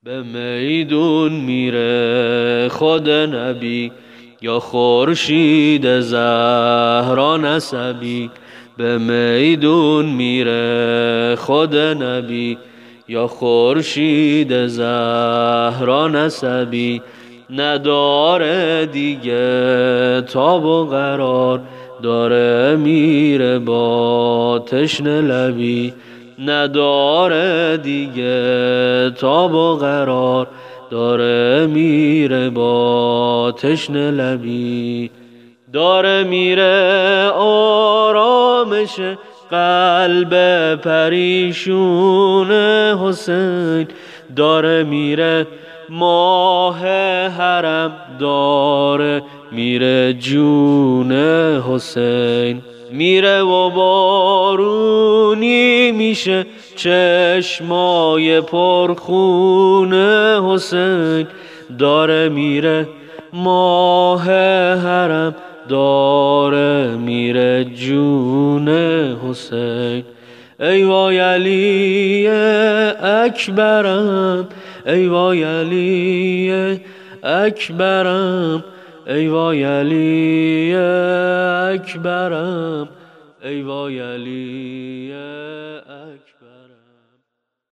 به میدون میره خود نبی، یا خورشید زهرا نسبی. به میدون میره خود نبی، یا خورشید زهرا نسبی. نداره دیگه تاب و قرار، داره میره با تشنه لبی. نداره دیگه تاب و قرار، داره میره با تشنه لبی. داره میره آرامش قلب پریشون حسین. داره میره ماه حرم، داره میره جون حسین. میره و بارونی میشه چشمای پرخون حسین. داره میره ماه حرم، داره میره جون حسین. ای وای علی اکبرم، ای وای علی اکبرم، ای وای علی اکبرم، ای وای علی